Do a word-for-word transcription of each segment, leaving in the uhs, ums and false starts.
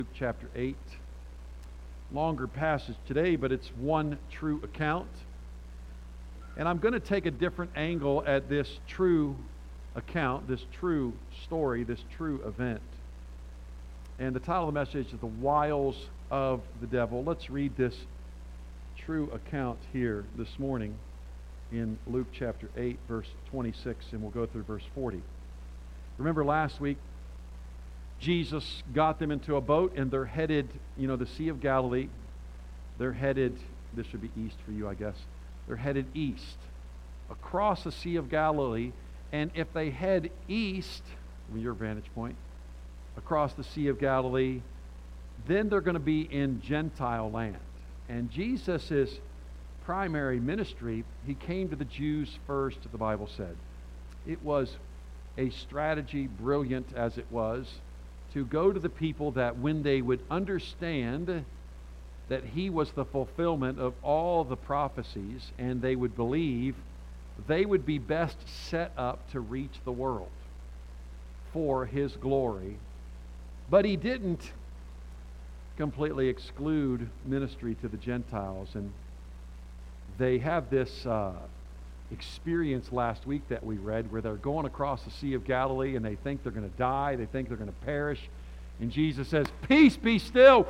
Luke chapter eight. Longer passage today, but it's one true account. And I'm going to take a different angle at this true account, this true story, this true event. And the title of the message is The Wiles of the Devil. Let's read this true account here this morning in Luke chapter eight, verse twenty-six, and we'll go through verse forty. Remember last week, Jesus got them into a boat, and they're headed, you know, the Sea of Galilee. They're headed, this should be east for you, I guess. They're headed east, across the Sea of Galilee. And if they head east, from your vantage point, across the Sea of Galilee, then they're going to be in Gentile land. And Jesus' primary ministry, he came to the Jews first, the Bible said. It was a strategy, brilliant as it was, to go to the people that when they would understand that he was the fulfillment of all the prophecies and they would believe, they would be best set up to reach the world for his glory. But he didn't completely exclude ministry to the Gentiles. And they have this uh, experience last week that we read where they're going across the Sea of Galilee and they think they're going to die, they think they're going to perish, and Jesus says, "Peace, be still."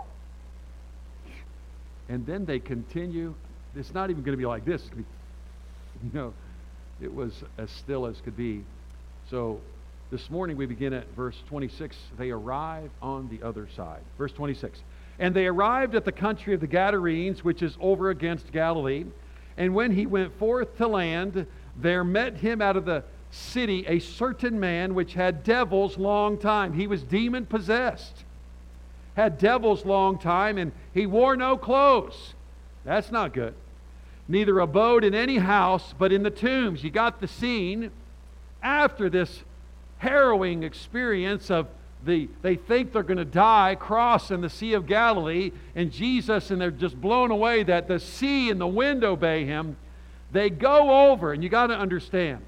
And then they continue. It's not even going to be like this. It's going to be, you know, it was as still as could be. So this morning we begin at verse twenty-six. They arrive on the other side. Verse twenty-six. And they arrived at the country of the Gadarenes, which is over against Galilee. And when he went forth to land, there met him out of the city a certain man which had devils long time. He was demon possessed. Had devils long time, and he wore no clothes. That's not good. Neither abode in any house, but in the tombs. You got the scene. After this harrowing experience of the, they think they're going to die crossing the Sea of Galilee, and Jesus, and they're just blown away that the sea and the wind obey him. They go over, and you got to understand,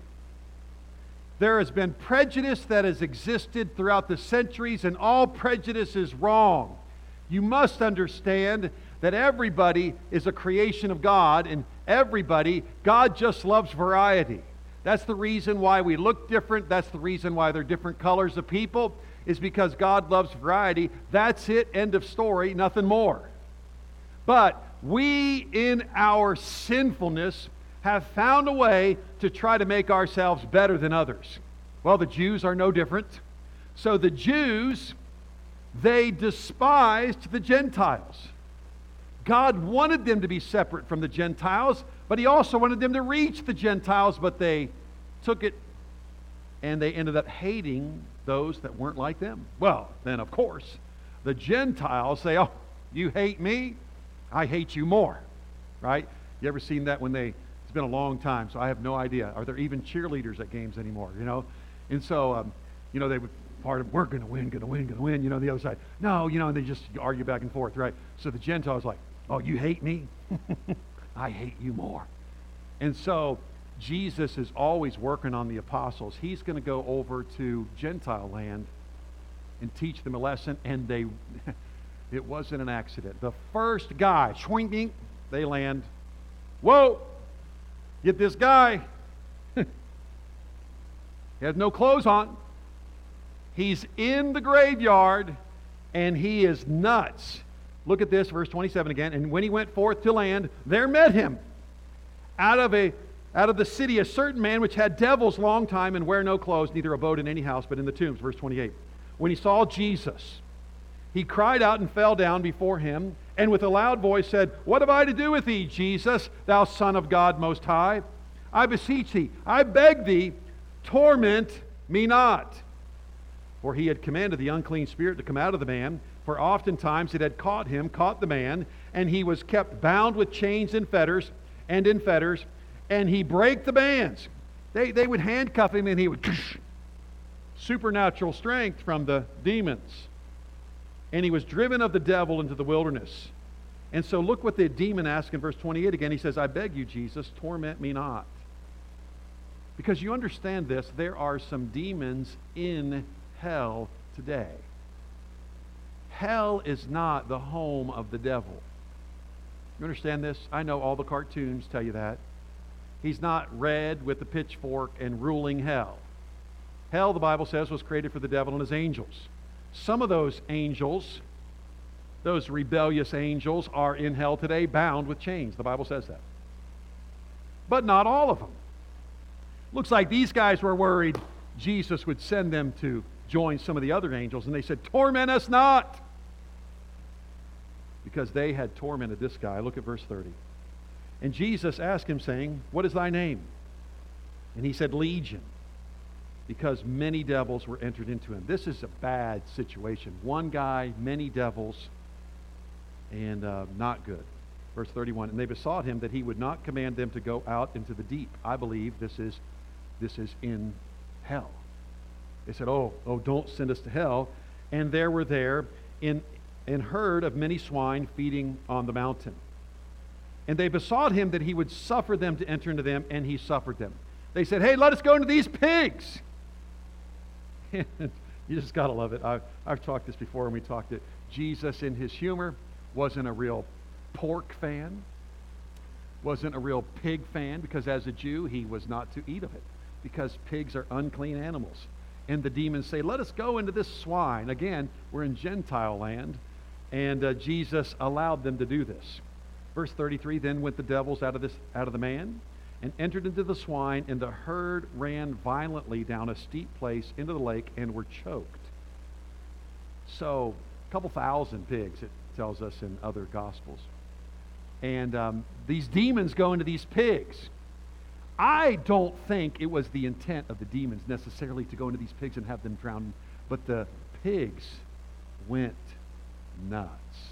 there has been prejudice that has existed throughout the centuries, and all prejudice is wrong. You must understand that everybody is a creation of God, and everybody, God just loves variety. That's the reason why we look different. That's the reason why they're different colors of people, is because God loves variety. That's it, end of story, nothing more. But we, in our sinfulness, have found a way to try to make ourselves better than others. Well, the Jews are no different. So the Jews, they despised the Gentiles. God wanted them to be separate from the Gentiles, but he also wanted them to reach the Gentiles, but they took it and they ended up hating those that weren't like them. Well, then of course, the Gentiles say, "Oh, you hate me? I hate you more." Right? You ever seen that when they, it's been a long time, so I have no idea. Are there even cheerleaders at games anymore, you know? And so, um, you know, they would, part of, we're going to win, going to win, going to win, you know, the other side, no, you know, and they just argue back and forth, right? So the Gentiles like, "Oh, you hate me? I hate you more." And so Jesus is always working on the apostles. He's going to go over to Gentile land and teach them a lesson, and they, it wasn't an accident. The first guy, swing, they land. Whoa, get this guy. He has no clothes on. He's in the graveyard, and he is nuts. Look at this, verse twenty-seven again. And when he went forth to land, there met him out of a out of the city a certain man which had devils long time, and wear no clothes, neither abode in any house, but in the tombs. Verse twenty-eight. When he saw Jesus, he cried out and fell down before him, and with a loud voice said, "What have I to do with thee, Jesus, thou Son of God Most High? I beseech thee, I beg thee, torment me not." For he had commanded the unclean spirit to come out of the man, for oftentimes it had caught him, caught the man, and he was kept bound with chains and fetters, and in fetters, and he brake the bands. They, they would handcuff him, and he would, supernatural strength from the demons. And he was driven of the devil into the wilderness. And so look what the demon asks in verse twenty-eight again. He says, "I beg you, Jesus, torment me not." Because you understand this, there are some demons in hell today. hell is not the home of the devil. You understand this? I know all the cartoons tell you that. He's not red with the pitchfork and ruling hell. Hell, the Bible says, was created for the devil and his angels. Some of those angels, those rebellious angels, are in hell today bound with chains. The Bible says that. But not all of them. Looks like these guys were worried Jesus would send them to join some of the other angels, and they said, torment us not. Because they had tormented this guy. Look at verse thirty. And Jesus asked him, saying, what is thy name? And he said, Legion, because many devils were entered into him. This is a bad situation. One guy, many devils, and uh, not good. Verse thirty-one, and they besought him that he would not command them to go out into the deep. I believe this is, this is in hell. They said, oh, oh, don't send us to hell. And there were there in an herd of many swine feeding on the mountain. And they besought him that he would suffer them to enter into them, and he suffered them. They said, hey, let us go into these pigs. You just got to love it. I've, I've talked this before, and we talked it. Jesus, in his humor, wasn't a real pork fan, wasn't a real pig fan, because as a Jew, he was not to eat of it, because pigs are unclean animals. And the demons say, let us go into this swine. Again, we're in Gentile land, and uh, Jesus allowed them to do this. Verse thirty-three, then went the devils out of this out of the man, and entered into the swine, and the herd ran violently down a steep place into the lake, and were choked. So, a couple thousand pigs, it tells us in other Gospels. And um, these demons go into these pigs. I don't think it was the intent of the demons necessarily to go into these pigs and have them drown, but the pigs went nuts.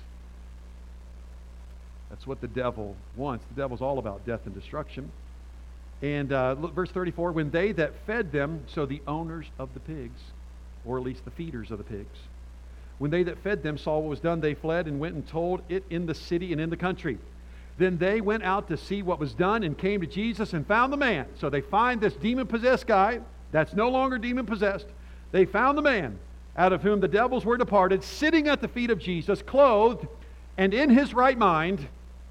That's what the devil wants. The devil's all about death and destruction. And uh, look, verse thirty-four, when they that fed them, so the owners of the pigs, or at least the feeders of the pigs, when they that fed them saw what was done, they fled and went and told it in the city and in the country. Then they went out to see what was done and came to Jesus and found the man. So they find this demon-possessed guy that's no longer demon-possessed. They found the man out of whom the devils were departed, sitting at the feet of Jesus, clothed and in his right mind,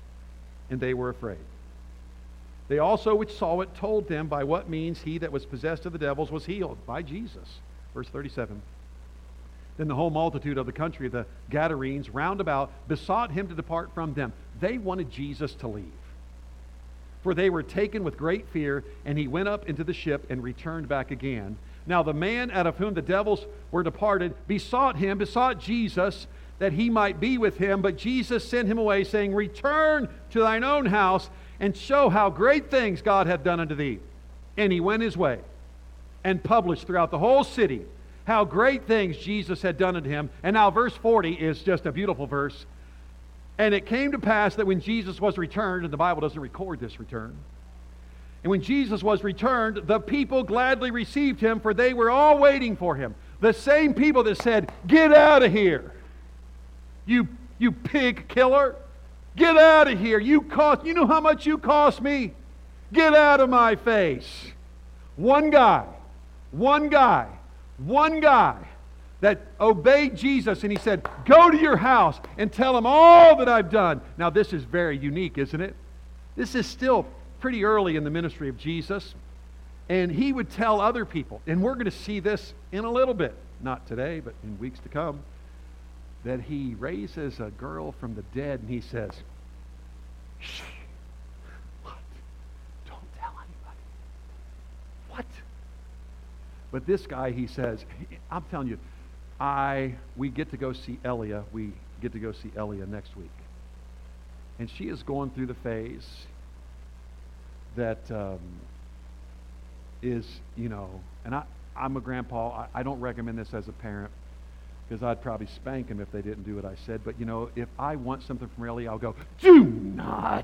and they were afraid. They also which saw it told them by what means he that was possessed of the devils was healed. By Jesus. Verse thirty-seven. Then the whole multitude of the country of the Gadarenes round about besought him to depart from them. They wanted Jesus to leave. For they were taken with great fear, and he went up into the ship and returned back again. Now the man out of whom the devils were departed besought him, besought Jesus, that he might be with him. But Jesus sent him away, saying, return to thine own house, and show how great things God hath done unto thee. And he went his way, and published throughout the whole city how great things Jesus had done unto him. And now verse forty is just a beautiful verse. And it came to pass that when Jesus was returned, and the Bible doesn't record this return, and when Jesus was returned, the people gladly received him, for they were all waiting for him. The same people that said, get out of here, you, you pig killer. Get out of here. You cost, you know how much you cost me? Get out of my face. One guy, one guy, one guy that obeyed Jesus, and he said, go to your house and tell him all that I've done. Now this is very unique, isn't it? This is still pretty early in the ministry of Jesus. And he would tell other people, and we're going to see this in a little bit, not today, but in weeks to come, that he raises a girl from the dead, and he says, shh, what? Don't tell anybody. What? But this guy, he says, I'm telling you, I we get to go see Elia. We get to go see Elia next week. And she is going through the phase that um, is, you know, and I, I'm a grandpa. I, I don't recommend this as a parent, because I'd probably spank them if they didn't do what I said. But, you know, if I want something from Elia, I'll go, do not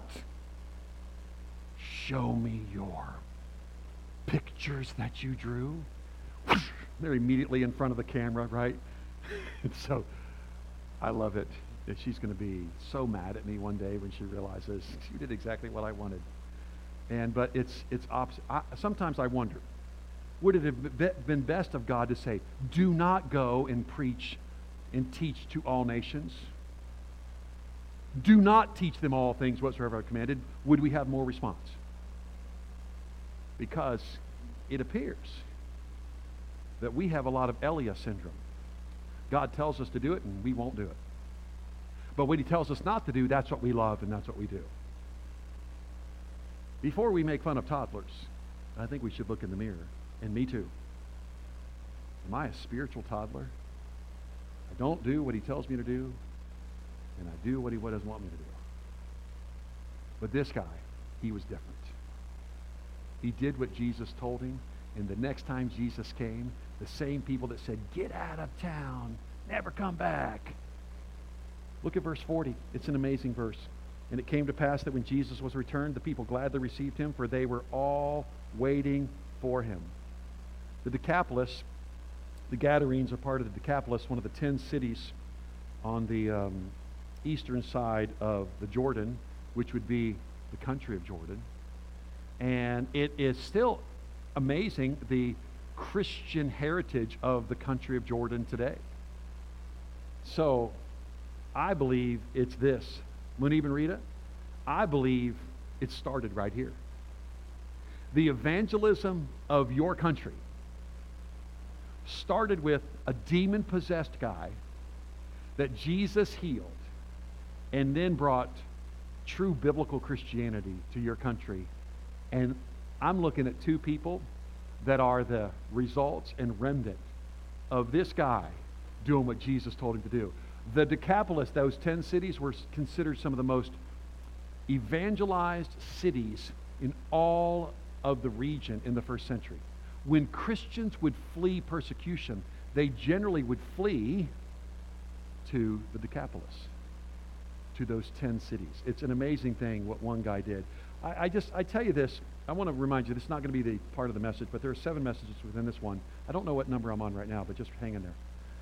show me your pictures that you drew. They're immediately in front of the camera, right? And so I love it. She's going to be so mad at me one day when she realizes she did exactly what I wanted. And but it's it's opposite. I, sometimes I wonder, would it have been best of God to say, do not go and preach and teach to all nations. Do not teach them all things whatsoever I commanded. Would we have more response? Because it appears that we have a lot of Elias syndrome. God tells us to do it, and we won't do it. But what he tells us not to do, that's what we love, and that's what we do. Before we make fun of toddlers, I think we should look in the mirror, and me too. Am I a spiritual toddler? I don't do what he tells me to do, and I do what he doesn't want me to do. But this guy, he was different. He did what Jesus told him, and the next time Jesus came, the same people that said, get out of town, never come back. Look at verse forty. It's an amazing verse. And it came to pass that when Jesus was returned, the people gladly received him, for they were all waiting for him. The Decapolis, the Gadarenes are part of the Decapolis, one of the ten cities on the um, eastern side of the Jordan, which would be the country of Jordan. And it is still amazing, the Christian heritage of the country of Jordan today. So, I believe it's this. Munib and Rita, I believe it started right here. The evangelism of your country started with a demon-possessed guy that Jesus healed and then brought true biblical Christianity to your country. And I'm looking at two people that are the results and remnant of this guy doing what Jesus told him to do. The Decapolis, those ten cities, were considered some of the most evangelized cities in all of the region in the first century. When Christians would flee persecution, they generally would flee to the Decapolis, to those ten cities. It's an amazing thing what one guy did. I, I just, I tell you this, I want to remind you, this is not going to be the part of the message, but there are seven messages within this one. I don't know what number I'm on right now, but just hang in there.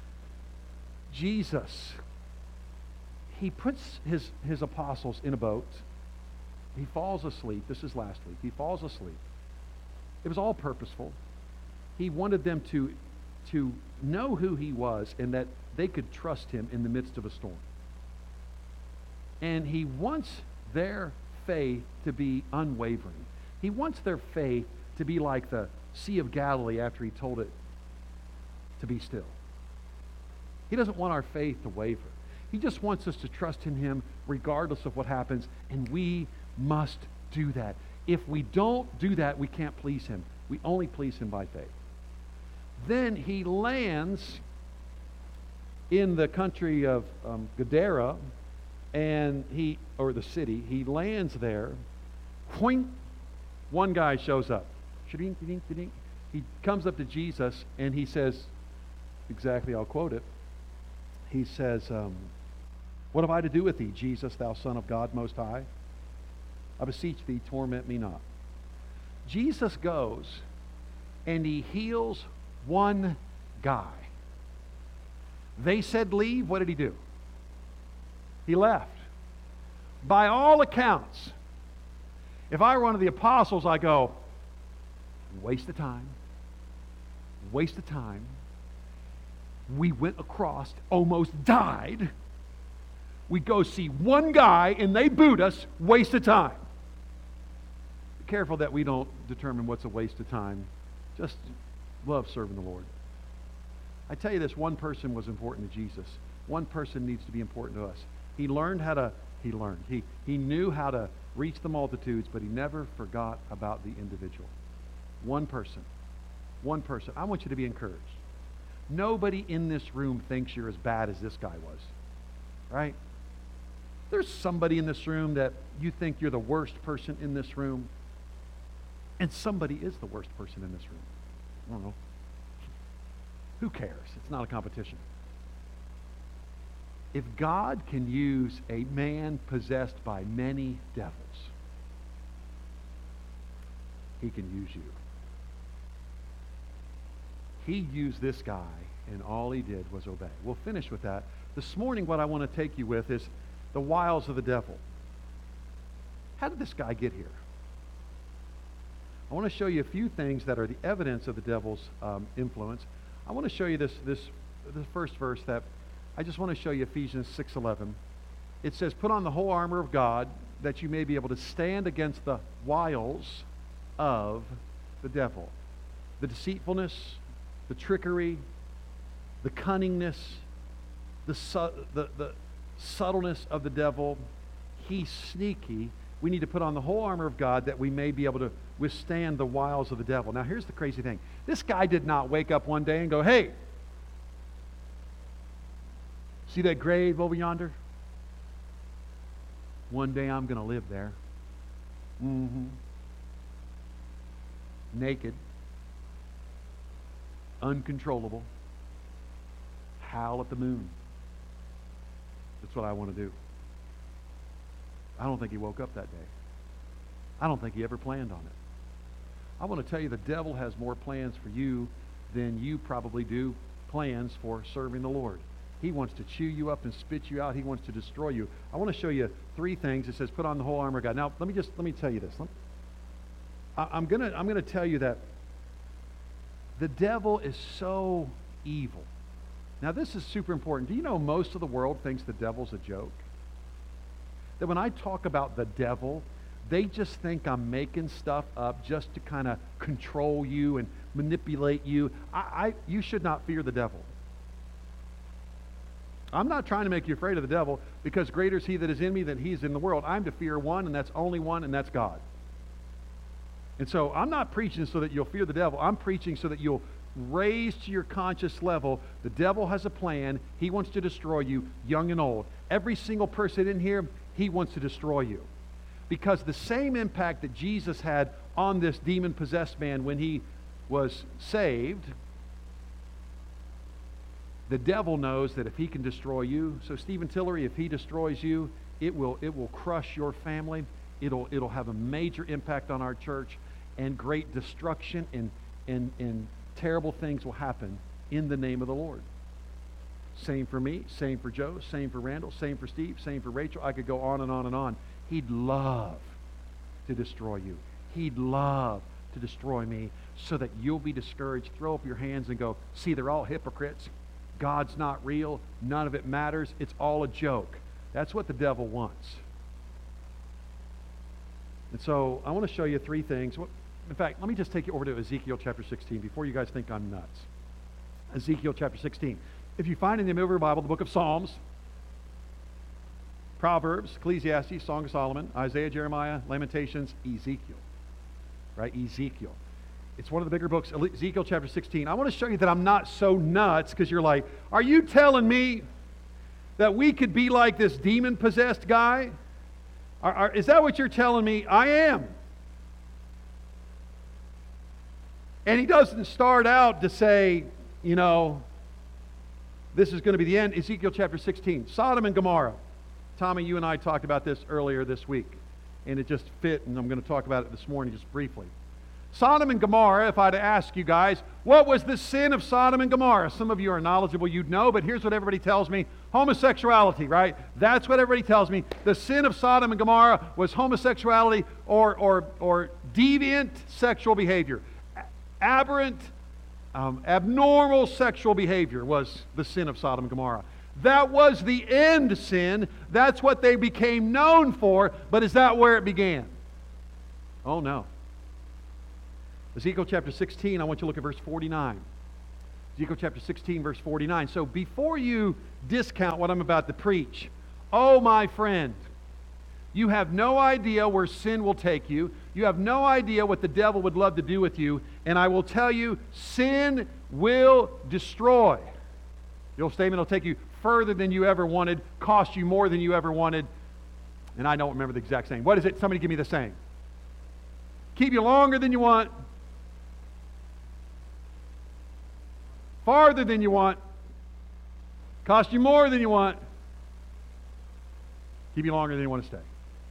Jesus, he puts his, his apostles in a boat. He falls asleep. This is last week. He falls asleep. It was all purposeful. He wanted them to, to know who he was and that they could trust him in the midst of a storm. And he wants their faith to be unwavering. He wants their faith to be like the Sea of Galilee after he told it to be still. He doesn't want our faith to waver. He just wants us to trust in him regardless of what happens, and we must do that. If we don't do that, we can't please him. We only please him by faith. Then he lands in the country of um, Gadara, and he, or the city, he lands there. Poing, one guy shows up. He comes up to Jesus and he says, exactly, I'll quote it. He says, um, what have I to do with thee, Jesus, thou Son of God Most High? I beseech thee, torment me not. Jesus goes and he heals one guy. They said leave. What did he do? He left. By all accounts, if I were one of the apostles, I go, waste of time. Waste of time. We went across, almost died. We go see one guy and they boot us, waste of time. Be careful that we don't determine what's a waste of time. Just love serving the Lord. I tell you this, one person was important to Jesus. One person needs to be important to us. He learned how to, he learned. He, he knew how to reach the multitudes, but he never forgot about the individual. One person. One person. I want you to be encouraged. Nobody in this room thinks you're as bad as this guy was. Right? There's somebody in this room that you think you're the worst person in this room. And somebody is the worst person in this room. I don't know. Who cares? It's not a competition. If God can use a man possessed by many devils, he can use you. He used this guy, and all he did was obey. We'll finish with that. This morning, what I want to take you with is the wiles of the devil. How did this guy get here? I want to show you a few things that are the evidence of the devil's um, influence. I want to show you this, this, this first verse that I just want to show you Ephesians six eleven. It says, put on the whole armor of God that you may be able to stand against the wiles of the devil. The deceitfulness, the trickery, the cunningness, the, su- the, the subtleness of the devil. He's sneaky. We need to put on the whole armor of God that we may be able to withstand the wiles of the devil. Now, here's the crazy thing. This guy did not wake up one day and go, hey, see that grave over yonder? One day I'm going to live there. Mm-hmm. Naked. Uncontrollable. Howl at the moon. That's what I want to do. I don't think he woke up that day. I don't think he ever planned on it. I want to tell you the devil has more plans for you than you probably do plans for serving the Lord. He wants to chew you up and spit you out. He wants to destroy you. I want to show you three things. It says, put on the whole armor of God. Now, let me just, let me tell you this. I, I'm going to I'm going to tell you that the devil is so evil. Now, this is super important. Do you know most of the world thinks the devil's a joke? That when I talk about the devil, they just think I'm making stuff up just to kind of control you and manipulate you. I, I, you should not fear the devil. I'm not trying to make you afraid of the devil, because greater is he that is in me than he is in the world. I'm to fear one, and that's only one, and that's God. And so I'm not preaching so that you'll fear the devil. I'm preaching so that you'll raise to your conscious level. The devil has a plan. He wants to destroy you, young and old. Every single person in here, he wants to destroy you. Because the same impact that Jesus had on this demon-possessed man when he was saved, the devil knows that if he can destroy you, so Stephen Tillery, if he destroys you, it will it will crush your family. It'll it'll have a major impact on our church, and great destruction and and and terrible things will happen in the name of the Lord. Same for me, same for Joe, same for Randall, same for Steve, same for Rachel. I could go on and on and on. He'd love to destroy you. He'd love to destroy me so that you'll be discouraged, throw up your hands and go, see, they're all hypocrites. God's not real. None of it matters. It's all a joke. That's what the devil wants. And so I want to show you three things. In fact, let me just take you over to Ezekiel chapter sixteen before you guys think I'm nuts. Ezekiel chapter sixteen. If you find in the middle of your Bible the book of Psalms, Proverbs, Ecclesiastes, Song of Solomon, Isaiah, Jeremiah, Lamentations, Ezekiel. Right? Ezekiel. It's one of the bigger books, Ezekiel chapter sixteen. I want to show you that I'm not so nuts, because you're like, are you telling me that we could be like this demon-possessed guy? Are, are, is that what you're telling me? I am. And he doesn't start out to say, you know, this is going to be the end. Ezekiel chapter sixteen, Sodom and Gomorrah. Tommy, you and I talked about this earlier this week, and it just fit, and I'm going to talk about it this morning just briefly. Sodom and Gomorrah, if I'd ask you guys, what was the sin of Sodom and Gomorrah? Some of you are knowledgeable, you'd know, but here's what everybody tells me. Homosexuality, right? That's what everybody tells me. The sin of Sodom and Gomorrah was homosexuality or, or, or deviant sexual behavior. Aberrant, um, abnormal sexual behavior was the sin of Sodom and Gomorrah. That was the end sin. That's what they became known for, but is that where it began? Oh, no. Ezekiel chapter sixteen, I want you to look at verse forty-nine. Ezekiel chapter sixteen, verse forty-nine. So before you discount what I'm about to preach, oh, my friend, you have no idea where sin will take you. You have no idea what the devil would love to do with you. And I will tell you, sin will destroy. The old statement will take you further than you ever wanted, cost you more than you ever wanted. And I don't remember the exact saying. What is it? Somebody give me the saying. Keep you longer than you want, farther than you want, cost you more than you want, keep you longer than you want to stay.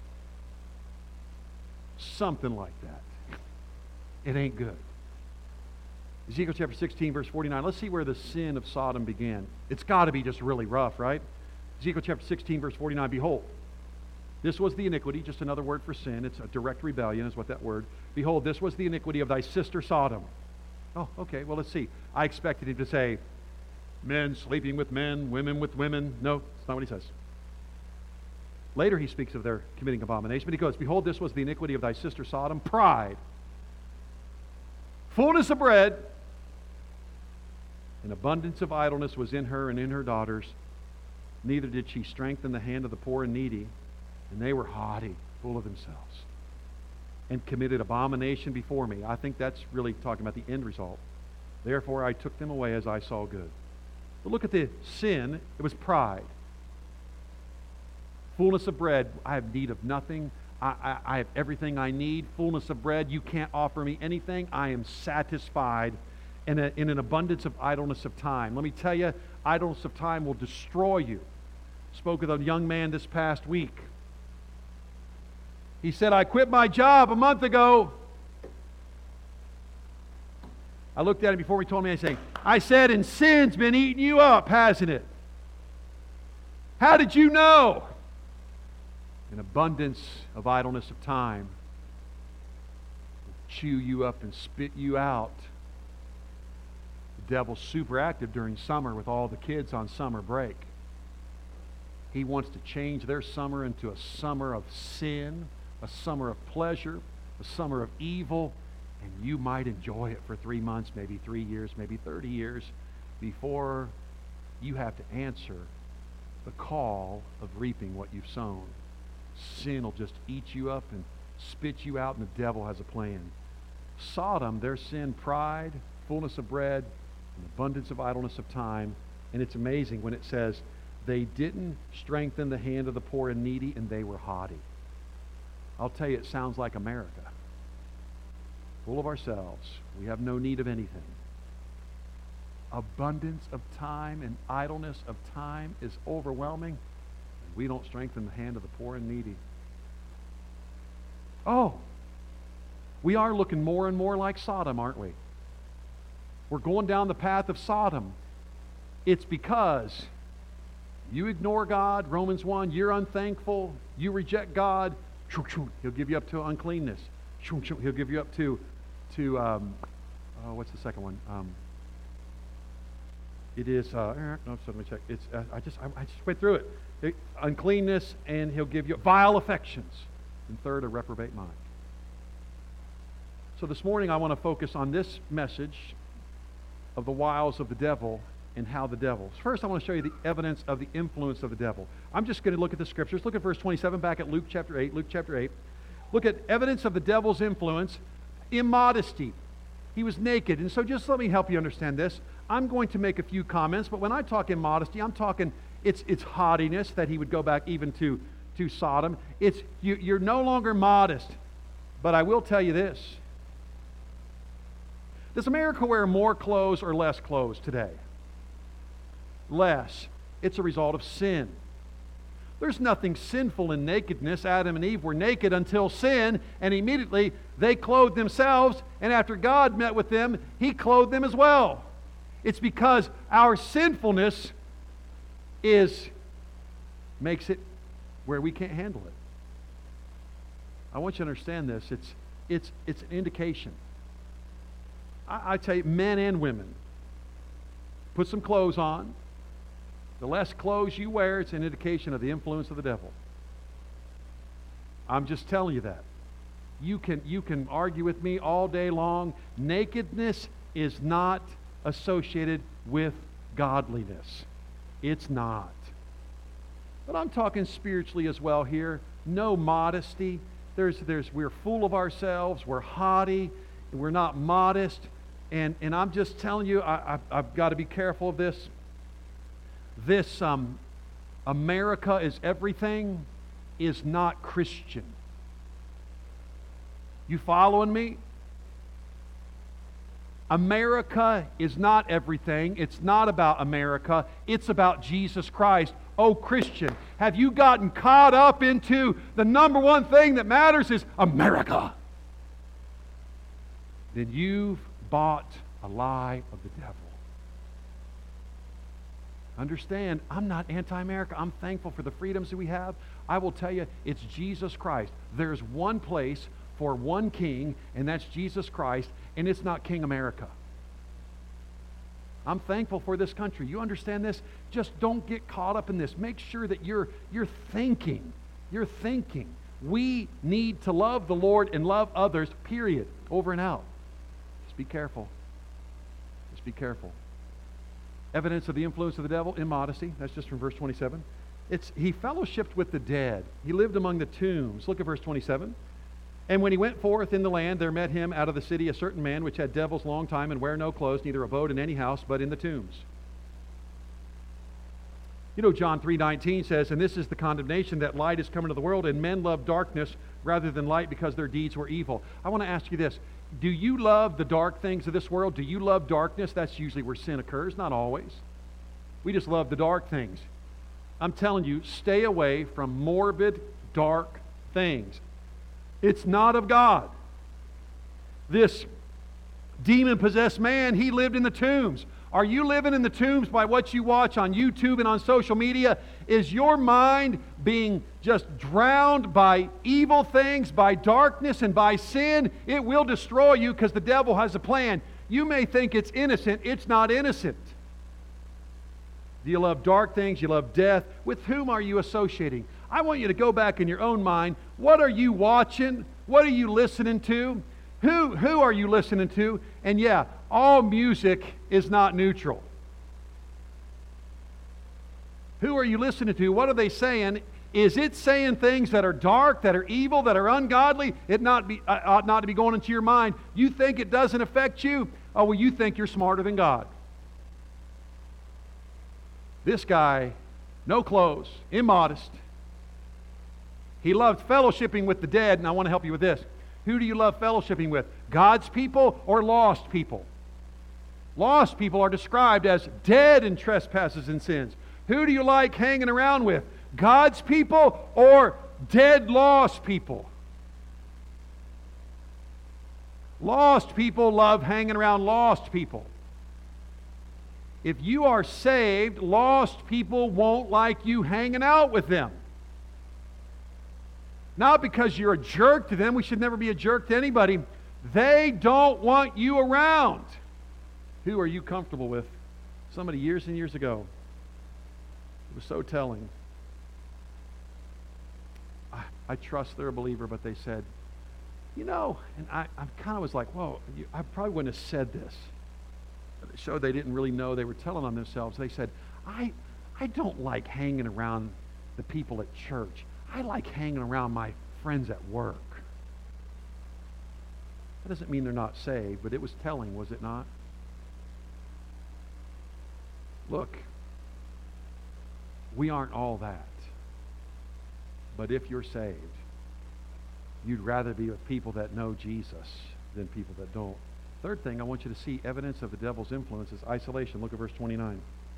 Something like that. It ain't good. Ezekiel chapter sixteen, verse forty-nine. Let's see where the sin of Sodom began. It's got to be just really rough, right? Ezekiel chapter sixteen, verse forty-nine. Behold, this was the iniquity, just another word for sin. It's a direct rebellion is what that word. Behold, this was the iniquity of thy sister Sodom. Oh, okay, well, let's see. I expected him to say, men sleeping with men, women with women. No, that's not what he says. Later he speaks of their committing abomination, but he goes, behold, this was the iniquity of thy sister Sodom, pride, fullness of bread, and abundance of idleness was in her and in her daughters. Neither did she strengthen the hand of the poor and needy, and they were haughty, full of themselves, and committed abomination before me. I think that's really talking about the end result. Therefore I took them away as I saw good. But look at the sin. It was pride. Fullness of bread. I have need of nothing. I, I, I have everything I need. Fullness of bread. You can't offer me anything. I am satisfied in, a, in an abundance of idleness of time. Let me tell you, idleness of time will destroy you. Spoke with a young man this past week. He said, I quit my job a month ago. I looked at him before he told me, I said, I said, and sin's been eating you up, hasn't it? How did you know? An abundance of idleness of time will chew you up and spit you out. The devil's super active during summer with all the kids on summer break. He wants to change their summer into a summer of sin, a summer of pleasure, a summer of evil, and you might enjoy it for three months, maybe three years, maybe thirty years, before you have to answer the call of reaping what you've sown. Sin will just eat you up and spit you out, and the devil has a plan. Sodom, their sin, pride, fullness of bread, and abundance of idleness of time. And it's amazing when it says, they didn't strengthen the hand of the poor and needy, and they were haughty. I'll tell you, it sounds like America. Full of ourselves. We have no need of anything. Abundance of time and idleness of time is overwhelming. We don't strengthen the hand of the poor and needy. Oh, we are looking more and more like Sodom, aren't we? We're going down the path of Sodom. It's because you ignore God, Romans one, you're unthankful, you reject God, He'll give you up to uncleanness. He'll give you up to, to um, oh, what's the second one? Um, it is, uh, no, so let me check. It's, uh, I just, I, I just went through it. it. Uncleanness, and he'll give you vile affections. And third, a reprobate mind. So this morning I want to focus on this message of the wiles of the devil and how the devil. First, I want to show you the evidence of the influence of the devil. I'm just going to look at the scriptures. Look at verse twenty-seven back at Luke chapter eight. Luke chapter eight. Look at evidence of the devil's influence. Immodesty. He was naked. And so just let me help you understand this. I'm going to make a few comments, but when I talk immodesty, I'm talking it's it's haughtiness, that he would go back even to, to Sodom. It's you, you're no longer modest. But I will tell you this. Does America wear more clothes or less clothes today? Less. It's a result of sin. There's nothing sinful in nakedness. Adam and Eve were naked until sin, and immediately they clothed themselves, and after God met with them, He clothed them as well. It's because our sinfulness is makes it where we can't handle it. I want you to understand this. It's it's it's an indication. I, I tell you, men and women, put some clothes on. The less clothes you wear, it's an indication of the influence of the devil. I'm just telling you that. You can, you can argue with me all day long. Nakedness is not associated with godliness. It's not. But I'm talking spiritually as well here. No modesty. There's, there's, we're full of ourselves. We're haughty. We're not modest. And, and I'm just telling you, I, I, I've got to be careful of this. This um, America is everything is not Christian. You following me? America is not everything. It's not about America. It's about Jesus Christ. Oh, Christian, have you gotten caught up into the number one thing that matters is America? Then you've bought a lie of the devil. Understand, I'm not anti-America. I'm thankful for the freedoms that we have. I will tell you, it's Jesus Christ. There's one place for one king, and that's Jesus Christ, and it's not King America. I'm thankful for this country. You understand this? Just don't get caught up in this. Make sure that you're, you're thinking. You're thinking. We need to love the Lord and love others, period. Over and out. Just be careful. Just be careful. Evidence of the influence of the devil, immodesty. That's just from verse twenty-seven. It's, he fellowshiped with the dead. He lived among the tombs. Look at verse twenty-seven. And when he went forth in the land, there met him out of the city a certain man which had devils long time and wear no clothes, neither abode in any house, but in the tombs. You know, John three nineteen says, and this is the condemnation, that light is come into the world, and men love darkness rather than light because their deeds were evil. I want to ask you this. Do you love the dark things of this world? Do you love darkness? That's usually where sin occurs, not always. We just love the dark things. I'm telling you, stay away from morbid, dark things. It's not of God. This demon-possessed man, he lived in the tombs. Are you living in the tombs by what you watch on YouTube and on social media? Is your mind being just drowned by evil things, by darkness, and by sin? It will destroy you because the devil has a plan. You may think it's innocent. It's not innocent. Do you love dark things? You love death? With whom are you associating? I want you to go back in your own mind. What are you watching? What are you listening to? Who, who are you listening to? And yeah, all music is not neutral. Who are you listening to? What are they saying? Is it saying things that are dark, that are evil, that are ungodly? It not be, uh, ought not to be going into your mind. You think it doesn't affect you? Oh, well, you think you're smarter than God. This guy, no clothes, immodest. He loved fellowshipping with the dead, and I want to help you with this. Who do you love fellowshipping with? God's people or lost people? Lost people are described as dead in trespasses and sins. Who do you like hanging around with? God's people or dead lost people? Lost people love hanging around lost people. If you are saved, lost people won't like you hanging out with them. Not because you're a jerk to them. We should never be a jerk to anybody. They don't want you around. Who are you comfortable with? Somebody years and years ago. It was so telling. I, I trust they're a believer, but they said, you know, and I, I kind of was like, whoa, you, I probably wouldn't have said this. But it showed they didn't really know. They were telling on themselves. They said, I, I don't like hanging around the people at church. I like hanging around my friends at work. That doesn't mean they're not saved, but it was telling, was it not? Look, we aren't all that. But if you're saved, you'd rather be with people that know Jesus than people that don't. Third thing, I want you to see evidence of the devil's influence is isolation. Look at verse twenty-nine.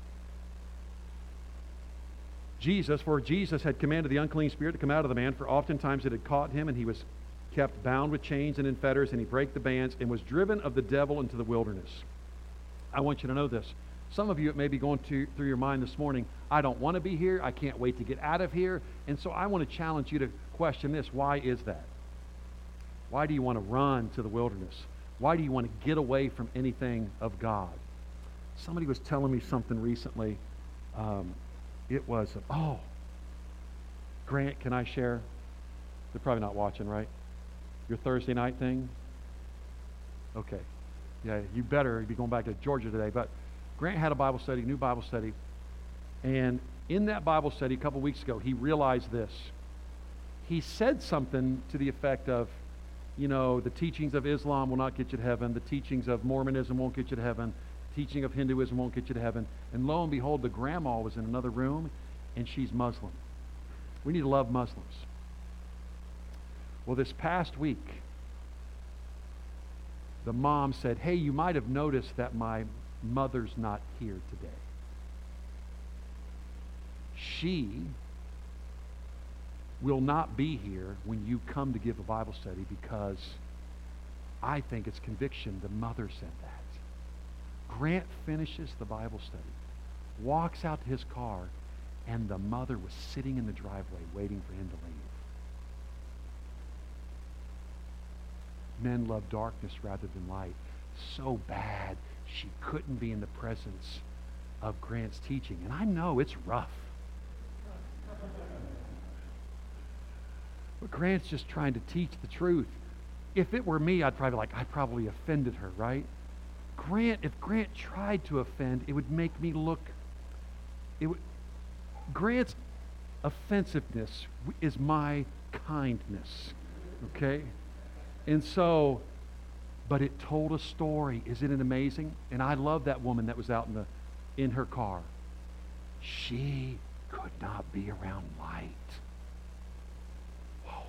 Jesus, for Jesus had commanded the unclean spirit to come out of the man, for oftentimes it had caught him, and he was kept bound with chains and in fetters, and he brake the bands, and was driven of the devil into the wilderness. I want you to know this. Some of you, it may be going to, through your mind this morning, I don't want to be here, I can't wait to get out of here, and so I want to challenge you to question this. Why is that? Why do you want to run to the wilderness? Why do you want to get away from anything of God? Somebody was telling me something recently. Um, It was, oh, Grant, can I share? They're probably not watching, right? Your Thursday night thing? Okay. Yeah, you better be going back to Georgia today. But Grant had a Bible study, new Bible study. And in that Bible study a couple weeks ago, he realized this. He said something to the effect of, you know, the teachings of Islam will not get you to heaven. The teachings of Mormonism won't get you to heaven. Teaching of Hinduism won't get you to heaven. And lo and behold, the grandma was in another room, and she's Muslim. We need to love Muslims. Well, this past week, the mom said, hey, you might have noticed that my mother's not here today. She will not be here when you come to give a Bible study because I think it's conviction. The mother said that. Grant finishes the Bible study, walks out to his car, and the mother was sitting in the driveway waiting for him to leave. Men love darkness rather than light so bad she couldn't be in the presence of Grant's teaching. And I know it's rough. But Grant's just trying to teach the truth. If it were me, I'd probably like, I probably offended her, right? Grant, if Grant tried to offend, it would make me look, it would, Grant's offensiveness is my kindness, okay? And so, but it told a story. Isn't it amazing? And I love that woman that was out in the in her car. She could not be around light. Whoa.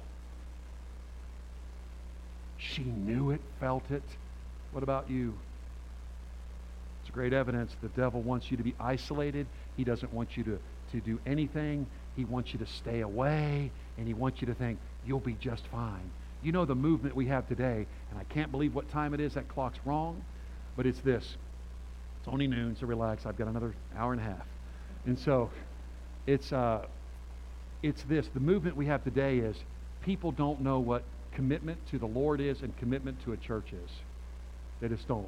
She knew it, felt it. What about you? It's great evidence the devil wants you to be isolated. He doesn't want you to, to do anything. He wants you to stay away, and he wants you to think you'll be just fine. You know the movement we have today, and I can't believe what time it is. That clock's wrong, but it's this. It's only noon, so relax. I've got another hour and a half. And so it's uh, it's this. The movement we have today is people don't know what commitment to the Lord is and commitment to a church is. They just don't.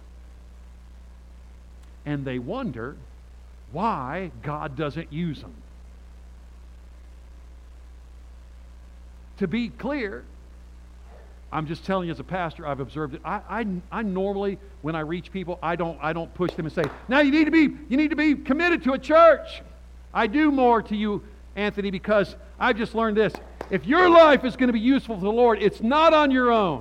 And they wonder why God doesn't use them. To be clear, I'm just telling you as a pastor, I've observed it. I, I, I normally, when I reach people, I don't, I don't push them and say, now you need to be, you need to be committed to a church. I do more to you, Anthony, because I've just learned this. If your life is going to be useful to the Lord, it's not on your own.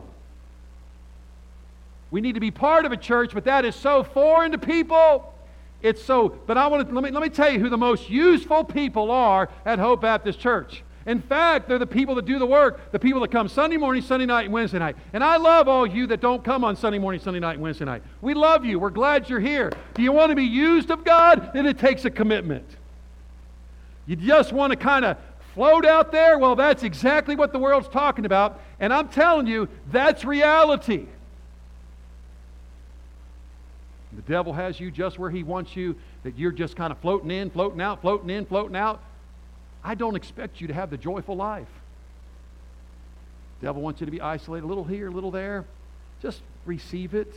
We need to be part of a church, but that is so foreign to people. It's so, but I want to, let me, let me tell you who the most useful people are at Hope Baptist Church. In fact, they're the people that do the work, the people that come Sunday morning, Sunday night, and Wednesday night. And I love all you that don't come on Sunday morning, Sunday night, and Wednesday night. We love you. We're glad you're here. Do you want to be used of God? Then it takes a commitment. You just want to kind of float out there? Well, that's exactly what the world's talking about. And I'm telling you, that's reality. The devil has you just where he wants you, that you're just kind of floating in, floating out, floating in, floating out. I don't expect you to have the joyful life. The devil wants you to be isolated, a little here, a little there. Just receive it.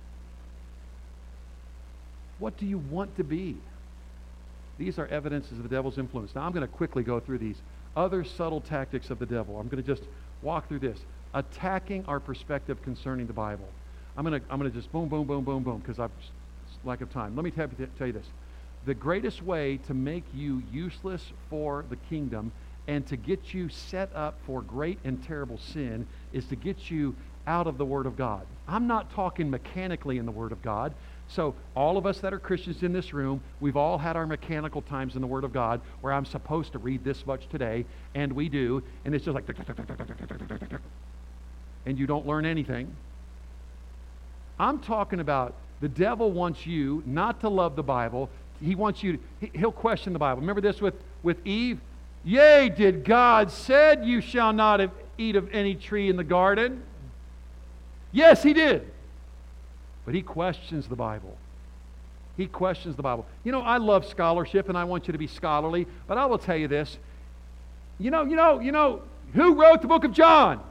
What do you want to be? These are evidences of the devil's influence. Now I'm going to quickly go through these other subtle tactics of the devil. I'm going to just walk through this. Attacking our perspective concerning the Bible. I'm going to, I'm going to just boom, boom, boom, boom, boom, because I've lack of time. Let me tell you, tell you this. The greatest way to make you useless for the kingdom and to get you set up for great and terrible sin is to get you out of the Word of God. I'm not talking mechanically in the Word of God. So all of us that are Christians in this room, we've all had our mechanical times in the Word of God where I'm supposed to read this much today, and we do, and it's just like, and you don't learn anything. I'm talking about the devil wants you not to love the Bible. He wants you to, he'll question the Bible. Remember this with, with Eve? Yea, did God said you shall not have eat of any tree in the garden? Yes, he did. But he questions the Bible. He questions the Bible. You know, I love scholarship and I want you to be scholarly, but I will tell you this. You know, you know, you know, who wrote the book of John?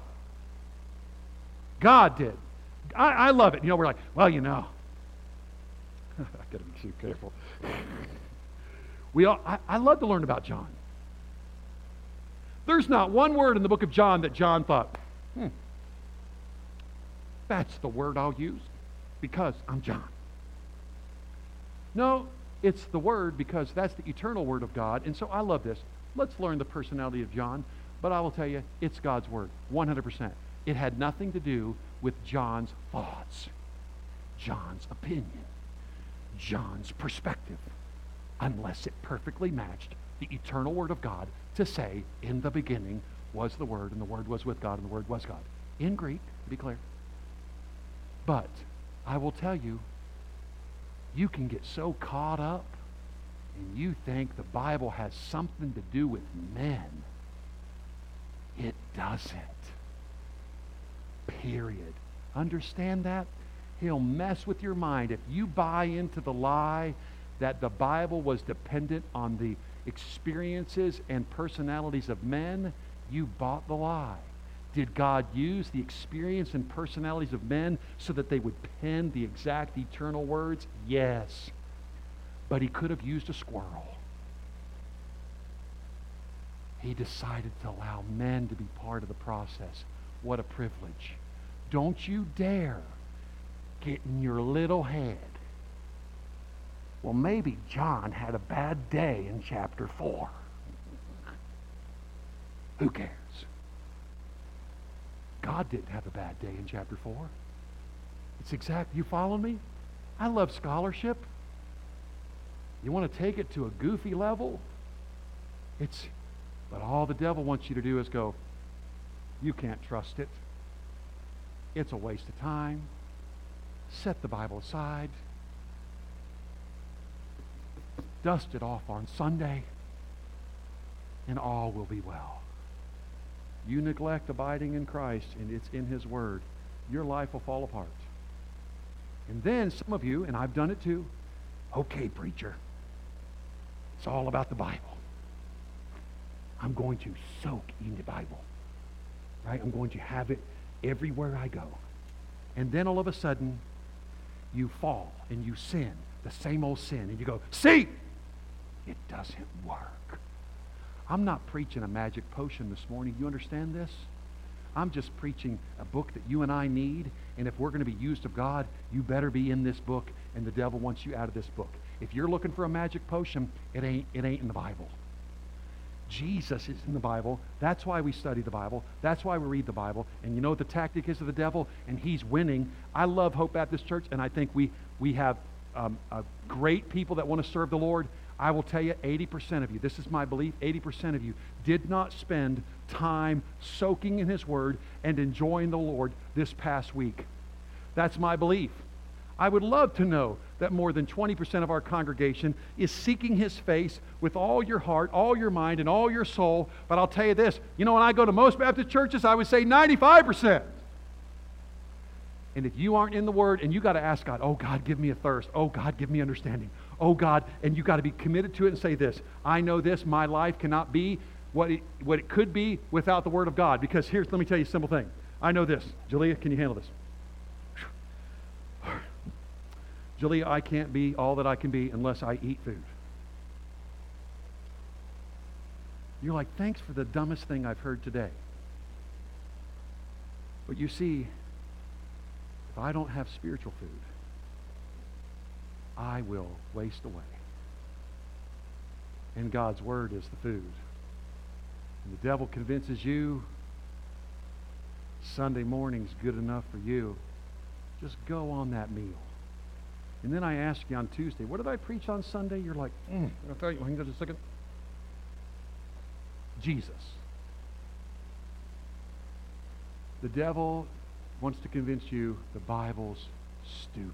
God did. I, I love it. You know, we're like, well, you know. I gotta be too careful. We all, I, I love to learn about John. There's not one word in the book of John that John thought, hmm, that's the word I'll use because I'm John. No, it's the word because that's the eternal word of God. And so I love this. Let's learn the personality of John. But I will tell you, it's God's word, one hundred percent. It had nothing to do with John's thoughts, John's opinion, John's perspective, unless it perfectly matched the eternal word of God to say, in the beginning was the Word, and the Word was with God, and the Word was God. In Greek, to be clear. But I will tell you, you can get so caught up and you think the Bible has something to do with men. It doesn't. Period. Understand that? He'll mess with your mind. If you buy into the lie that the Bible was dependent on the experiences and personalities of men, you bought the lie. Did God use the experience and personalities of men so that they would pen the exact eternal words? Yes. But he could have used a squirrel. He decided to allow men to be part of the process. What a privilege. Don't you dare get in your little head, well, maybe John had a bad day in chapter four. Who cares? God didn't have a bad day in chapter four. It's exact. You follow me? I love scholarship. You want to take it to a goofy level? It's, but all the devil wants you to do is go, you can't trust it. It's a waste of time. Set the Bible aside. Dust it off on Sunday, and all will be well. You neglect abiding in Christ, and it's in His Word, your life will fall apart. And then some of you, and I've done it too, okay, preacher, it's all about the Bible. I'm going to soak in the Bible. Right? I'm going to have it everywhere I go. And then all of a sudden, you fall and you sin, the same old sin, and you go, see, it doesn't work. I'm not preaching a magic potion this morning. You understand this? I'm just preaching a book that you and I need, and if we're going to be used of God, you better be in this book, and the devil wants you out of this book. If you're looking for a magic potion, it ain't, it ain't in the Bible. Jesus is in the Bible. That's why we study the Bible. That's why we read the Bible. And you know what the tactic is of the devil? And he's winning. I love Hope Baptist Church, and I think we, we have um, uh, great people that want to serve the Lord. I will tell you, eighty percent of you, this is my belief, eighty percent of you did not spend time soaking in His Word and enjoying the Lord this past week. That's my belief. I would love to know that more than twenty percent of our congregation is seeking His face with all your heart, all your mind, and all your soul. But I'll tell you this, you know, when I go to most Baptist churches, I would say ninety-five percent. And if you aren't in the Word, and you got to ask God, oh God, give me a thirst. Oh God, give me understanding. Oh God, and you got to be committed to it and say this, I know this, my life cannot be what it, what it could be without the Word of God. Because here's, let me tell you a simple thing. I know this. Jalea, can you handle this? Jalea, I can't be all that I can be unless I eat food. You're like, thanks for the dumbest thing I've heard today. But you see, if I don't have spiritual food, I will waste away. And God's Word is the food. And the devil convinces you Sunday morning's good enough for you. Just go on that meal. And then I ask you on Tuesday, what did I preach on Sunday? You're like, mm, I'll tell you, hang on just a second. Jesus. The devil wants to convince you the Bible's stupid.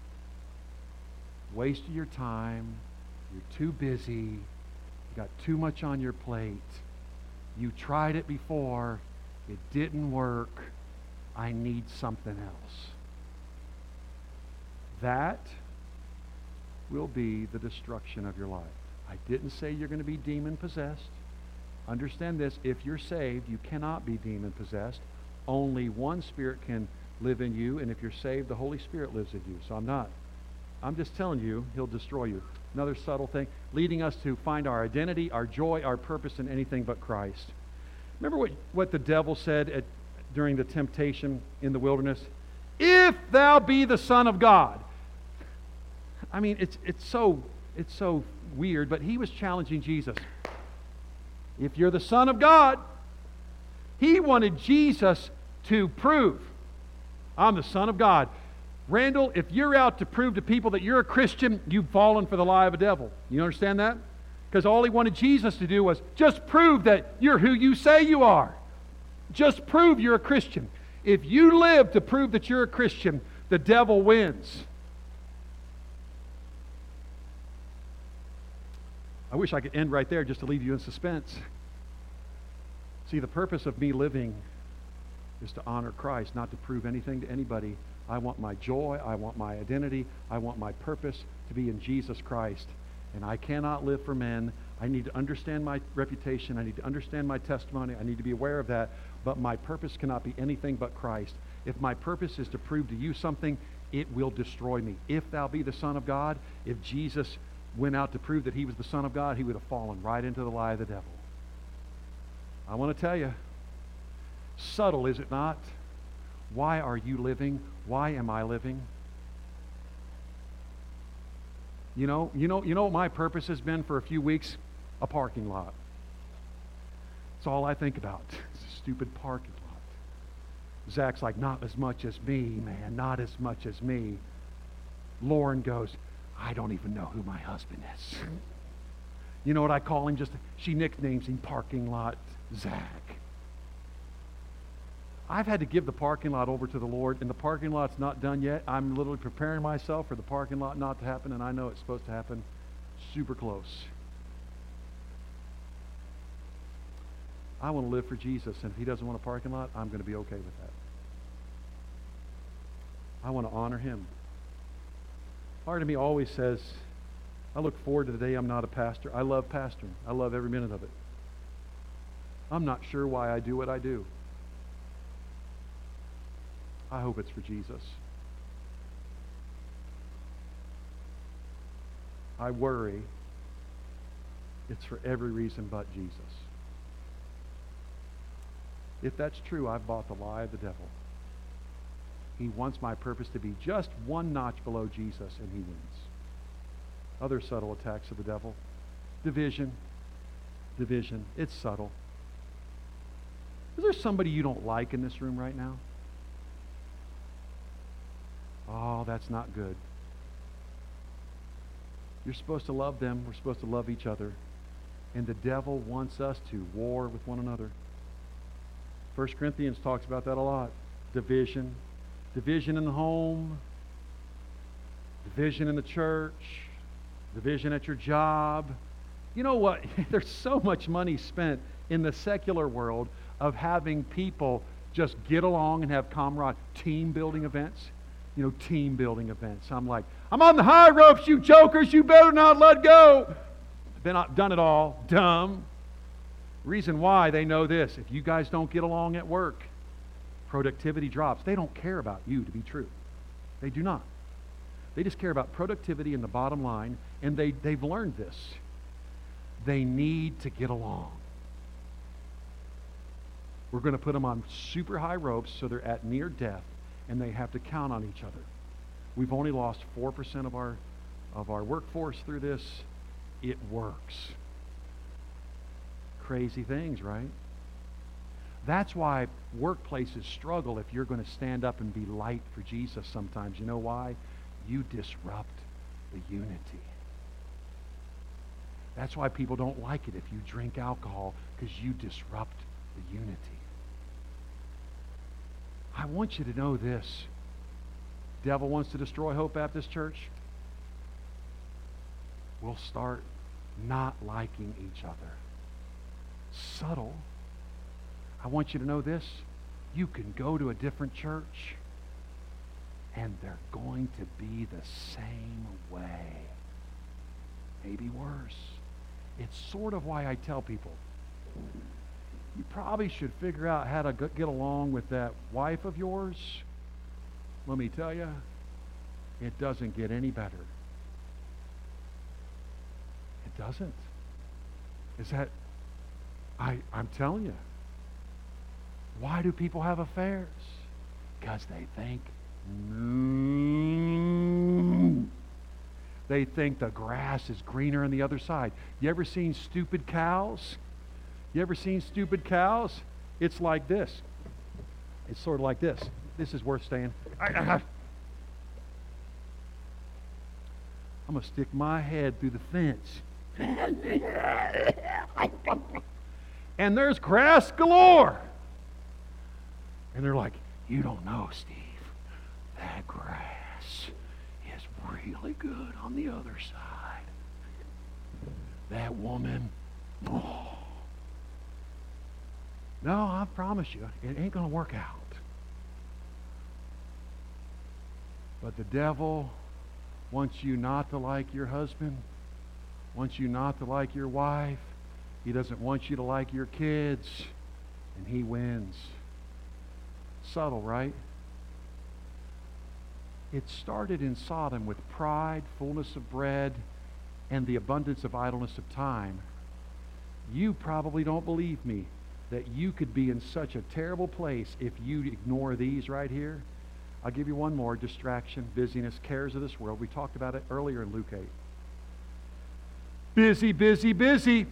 Waste of your time. You're too busy. You got too much on your plate. You tried it before. It didn't work. I need something else. That will be the destruction of your life. I didn't say you're going to be demon-possessed. Understand this. If you're saved, you cannot be demon-possessed. Only one Spirit can live in you, and if you're saved, the Holy Spirit lives in you. So I'm not. I'm just telling you, He'll destroy you. Another subtle thing, leading us to find our identity, our joy, our purpose in anything but Christ. Remember what, what the devil said at, during the temptation in the wilderness? If thou be the Son of God. I mean, it's it's so it's so weird, but he was challenging Jesus. If you're the Son of God, he wanted Jesus to prove, I'm the Son of God. Randall, if you're out to prove to people that you're a Christian, you've fallen for the lie of a devil. You understand that? Because all he wanted Jesus to do was just prove that you're who you say you are. Just prove you're a Christian. If you live to prove that you're a Christian, the devil wins. I wish I could end right there just to leave you in suspense. See, the purpose of me living is to honor Christ, not to prove anything to anybody. I want my joy, I want my identity, I want my purpose to be in Jesus Christ. And I cannot live for men, I need to understand my reputation. I need to understand my testimony. I need to be aware of that. But my purpose cannot be anything but Christ. If my purpose is to prove to you something, it will destroy me. If thou be the Son of God, if Jesus went out to prove that he was the Son of God, he would have fallen right into the lie of the devil. I want to tell you, subtle, is it not? Why are you living? Why am I living? You know, you know, you know what my purpose has been for a few weeks? A parking lot. That's all I think about. It's a stupid parking lot. Zach's like, not as much as me, man, not as much as me. Lauren goes, I don't even know who my husband is. You know what I call him? Just she nicknames him Parking Lot Zach. I've had to give the parking lot over to the Lord, and the parking lot's not done yet. I'm literally preparing myself for the parking lot not to happen, and I know it's supposed to happen super close. I want to live for Jesus, and if he doesn't want a parking lot, I'm going to be okay with that. I want to honor him. Part of me always says, I look forward to the day I'm not a pastor. I love pastoring. I love every minute of it. I'm not sure why I do what I do. I hope it's for Jesus. I worry it's for every reason but Jesus. If that's true, I've bought the lie of the devil. He wants my purpose to be just one notch below Jesus, and he wins. Other subtle attacks of the devil. Division. Division. It's subtle. Is there somebody you don't like in this room right now? Oh, that's not good. You're supposed to love them. We're supposed to love each other. And the devil wants us to war with one another. First Corinthians talks about that a lot. Division. Division in the home. Division in the church. Division at your job. You know what? There's so much money spent in the secular world of having people just get along and have camaraderie. Team building events. You know, team building events. I'm like, I'm on the high ropes, you jokers. You better not let go. Been done it all. Dumb. Reason why, they know this. If you guys don't get along at work, productivity drops. They don't care about you to be true. They do not. They just care about productivity and the bottom line, and they, they've learned this. They need to get along. We're going to put them on super high ropes so they're at near death, and they have to count on each other. We've only lost four percent of our, of our workforce through this. It works. Crazy things, right? That's why workplaces struggle if you're going to stand up and be light for Jesus sometimes. You know why? You disrupt the unity. That's why people don't like it if you drink alcohol, because you disrupt the unity. I want you to know this. Devil wants to destroy Hope Baptist Church. We'll start not liking each other. Subtle. I want you to know this. You can go to a different church and they're going to be the same way. Maybe worse. It's sort of why I tell people, you probably should figure out how to get along with that wife of yours. Let me tell you, it doesn't get any better. It doesn't. Is that, I, I'm telling you, why do people have affairs? Because they think, mm, they think the grass is greener on the other side. You ever seen stupid cows? You ever seen stupid cows? It's like this. It's sort of like this. This is worth staying. I'm going to stick my head through the fence. And there's grass galore. And they're like, you don't know, Steve. That grass is really good on the other side. That woman, oh. No, I promise you, it ain't going to work out. But the devil wants you not to like your husband. wants you not to like your wife. He doesn't want you to like your kids. And he wins. Subtle, right? It started in Sodom with pride, fullness of bread, and the abundance of idleness of time. You probably don't believe me that you could be in such a terrible place if you ignore these right here. I'll give you one more: distraction, busyness, cares of this world. We talked about it earlier in Luke eight. Busy, busy, busy.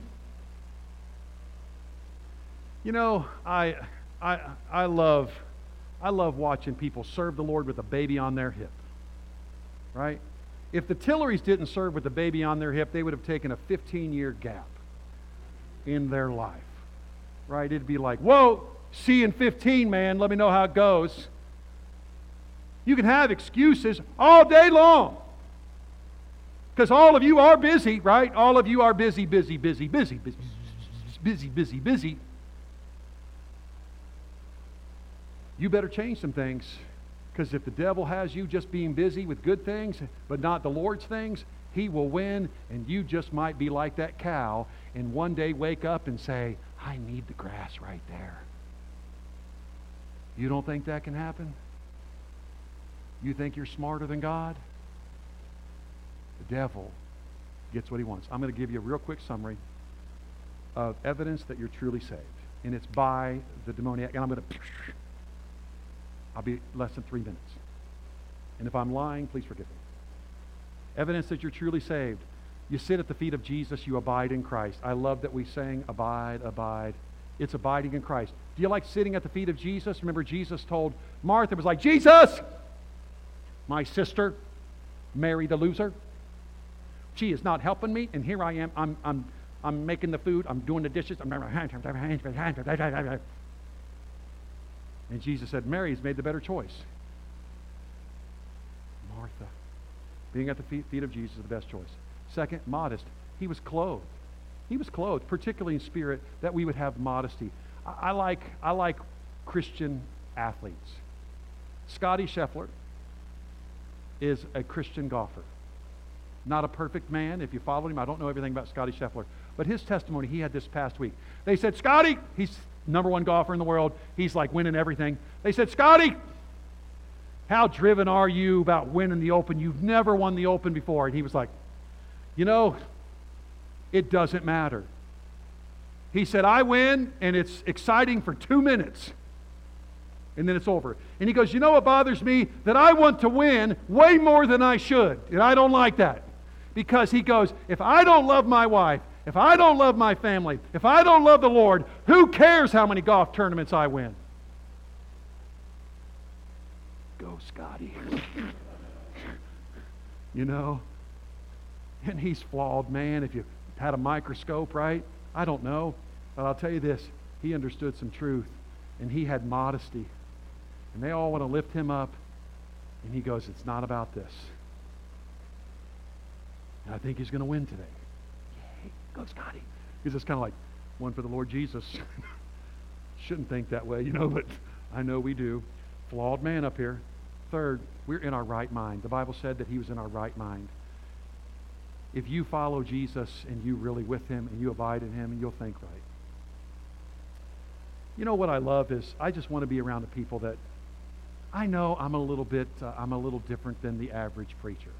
You know, I, I, I love, I love watching people serve the Lord with a baby on their hip. Right? If the Tillerys didn't serve with the baby on their hip, they would have taken a fifteen-year gap in their life. Right? It'd be like, whoa, see you in fifteen, man. Let me know how it goes. You can have excuses all day long. Because all of you are busy, right? All of you are busy, busy, busy, busy, busy, busy, busy, busy. You better change some things. Because if the devil has you just being busy with good things, but not the Lord's things, he will win, and you just might be like that cow and one day wake up and say, I need the grass right there. You don't think that can happen? You think you're smarter than God? The devil gets what he wants. I'm going to give you a real quick summary of evidence that you're truly saved. And it's by the demoniac. And I'm going to... I'll be less than three minutes. And if I'm lying, please forgive me. Evidence that you're truly saved. You sit at the feet of Jesus. You abide in Christ. I love that we sang, abide, abide. It's abiding in Christ. Do you like sitting at the feet of Jesus? Remember, Jesus told Martha, was like, Jesus, my sister, Mary the loser, she is not helping me, and here I am. I'm, I'm, I'm making the food. I'm doing the dishes. I'm And Jesus said, Mary has made the better choice. Martha. Being at the feet, feet of Jesus is the best choice. Second, modest. He was clothed. He was clothed, particularly in spirit, that we would have modesty. I, I like I like Christian athletes. Scotty Scheffler is a Christian golfer. Not a perfect man. If you followed him, I don't know everything about Scotty Scheffler. But his testimony he had this past week. They said, Scotty, he's number one golfer in the world. He's like winning everything. They said, Scotty, how driven are you about winning the Open? You've never won the Open before. And he was like, you know, it doesn't matter. He said, I win, and it's exciting for two minutes. And then it's over. And he goes, you know what bothers me? That I want to win way more than I should. And I don't like that. Because he goes, if I don't love my wife, if I don't love my family, if I don't love the Lord, who cares how many golf tournaments I win? Go, Scotty. You know? And he's flawed, man. If you had a microscope, right? I don't know. But I'll tell you this. He understood some truth. And he had modesty. And they all want to lift him up. And he goes, it's not about this. And I think he's going to win today. Yay. Go, Scotty. He's just kind of like, one for the Lord Jesus. Shouldn't think that way, you know, but I know we do. Flawed man up here. Third, we're in our right mind. The Bible said that he was in our right mind. If you follow Jesus and you really with him and you abide in him, you'll think right. You know what I love is I just want to be around the people that I know I'm a little bit, uh, I'm a little different than the average preacher.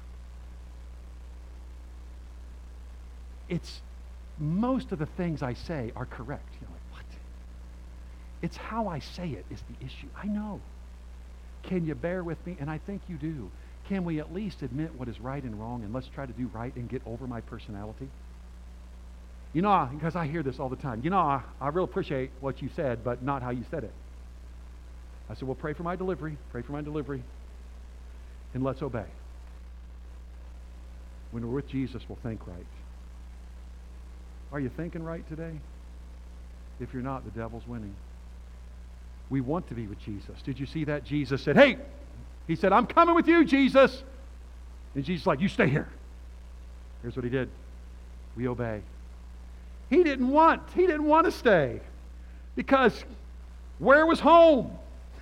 It's most of the things I say are correct. You're like, what? It's how I say it is the issue. I know. Can you bear with me? And I think you do. Can we at least admit what is right and wrong, and let's try to do right and get over my personality? You know, because I hear this all the time. You know, I, I really appreciate what you said, but not how you said it. I said, well, pray for my delivery. Pray for my delivery. And let's obey. When we're with Jesus, we'll think right. Are you thinking right today? If you're not, the devil's winning. We want to be with Jesus. Did you see that? Jesus said, hey, he said, I'm coming with you, Jesus. And Jesus like, you stay here. Here's what he did. We obey. He didn't want, he didn't want to stay. Because where was home?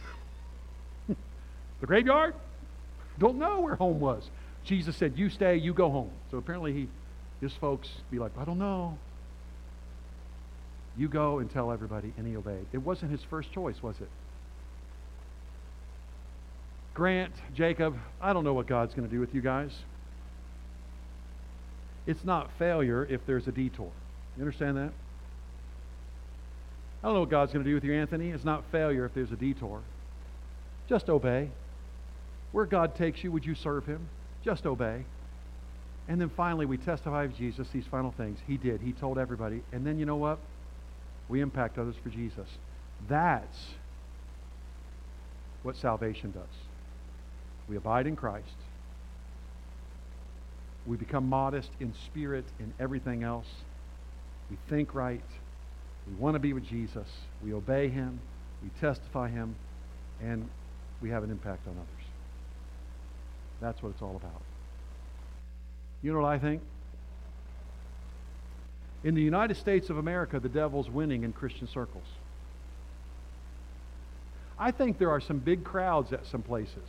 The graveyard? Don't know where home was. Jesus said, you stay, you go home. So apparently he His folks be like, I don't know. You go and tell everybody, and he obeyed. It wasn't his first choice, was it? Grant, Jacob, I don't know what God's going to do with you guys. It's not failure if there's a detour. You understand that? I don't know what God's going to do with you, Anthony. It's not failure if there's a detour. Just obey. Where God takes you, would you serve Him? Just obey. And then finally, we testify of Jesus, these final things. He did. He told everybody. And then you know what? We impact others for Jesus. That's what salvation does. We abide in Christ. We become modest in spirit and everything else. We think right. We want to be with Jesus. We obey Him. We testify Him. And we have an impact on others. That's what it's all about. You know what I think? In the United States of America, the devil's winning in Christian circles. I think there are some big crowds at some places.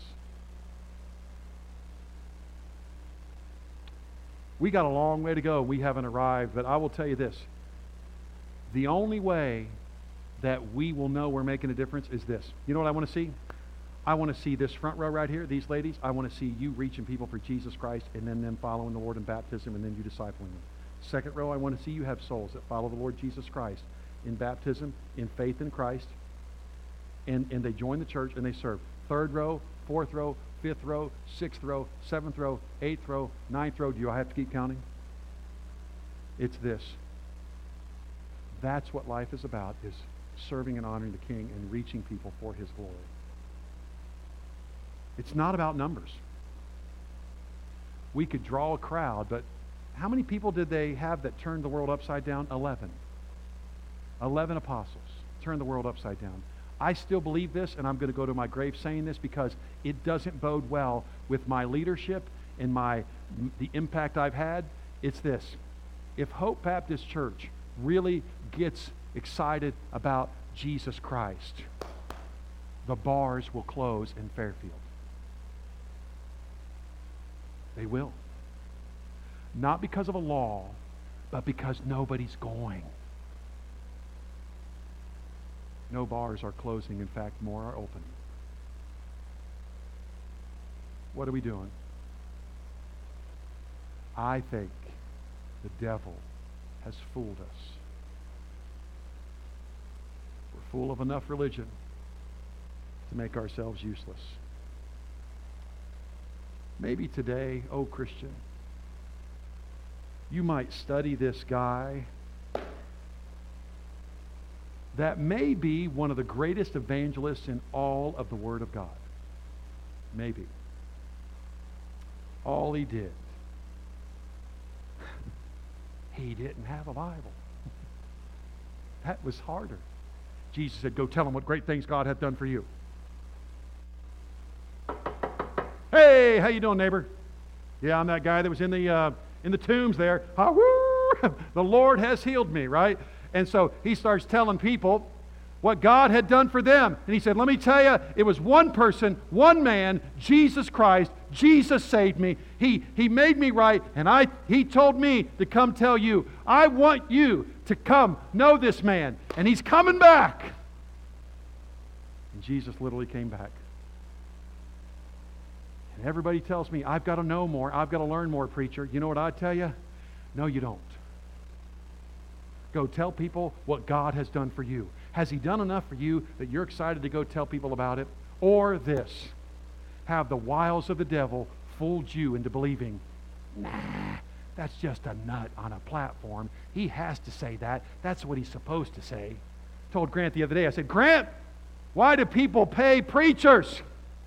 We got a long way to go. We haven't arrived, but I will tell you this. The only way that we will know we're making a difference is this. You know what I want to see? I want to see this front row right here, these ladies. I want to see you reaching people for Jesus Christ and then them following the Lord in baptism and then you discipling them. Second row, I want to see you have souls that follow the Lord Jesus Christ in baptism, in faith in Christ, and, and they join the church and they serve. Third row, fourth row, fifth row, sixth row, seventh row, eighth row, ninth row. Do I have to keep counting? It's this. That's what life is about, is serving and honoring the King and reaching people for His glory. It's not about numbers. We could draw a crowd, but how many people did they have that turned the world upside down? Eleven. Eleven apostles turned the world upside down. I still believe this, and I'm going to go to my grave saying this because it doesn't bode well with my leadership and my the impact I've had. It's this. If Hope Baptist Church really gets excited about Jesus Christ, the bars will close in Fairfield. They will. Not because of a law, but because nobody's going. No bars are closing. In fact, more are opening. What are we doing? I think the devil has fooled us. We're full of enough religion to make ourselves useless. Maybe today, oh Christian, you might study this guy that may be one of the greatest evangelists in all of the Word of God. Maybe. All he did, he didn't have a Bible. That was harder. Jesus said, go tell him what great things God hath done for you. Hey, how you doing, neighbor? Yeah, I'm that guy that was in the uh, in the tombs there. Ah, woo! The Lord has healed me, right? And so he starts telling people what God had done for them. And he said, let me tell you, it was one person, one man, Jesus Christ. Jesus saved me. He, he made me right, and I he told me to come tell you. I want you to come know this man, and he's coming back. And Jesus literally came back. And everybody tells me, I've got to know more. I've got to learn more, preacher. You know what I tell you? No, you don't. Go tell people what God has done for you. Has He done enough for you that you're excited to go tell people about it? Or this, have the wiles of the devil fooled you into believing, nah, that's just a nut on a platform. He has to say that. That's what he's supposed to say. I told Grant the other day, I said, Grant, why do people pay preachers?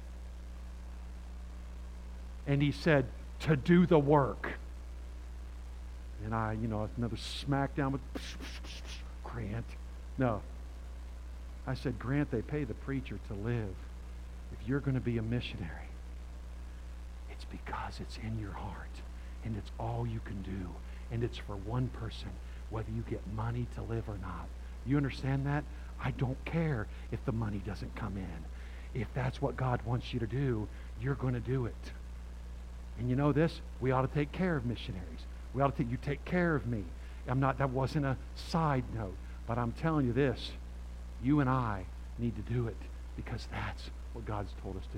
And he said, to do the work. And I, you know, another smackdown with Grant. No. I said, Grant, they pay the preacher to live. If you're going to be a missionary, it's because it's in your heart. And it's all you can do. And it's for one person, whether you get money to live or not. You understand that? I don't care if the money doesn't come in. If that's what God wants you to do, you're going to do it. And you know this? We ought to take care of missionaries. We ought to take, you take care of me. I'm not, that wasn't a side note. But I'm telling you this, you and I need to do it because that's what God's told us to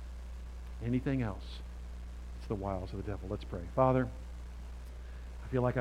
do. Anything else, it's the wiles of the devil. Let's pray. Father, I feel like I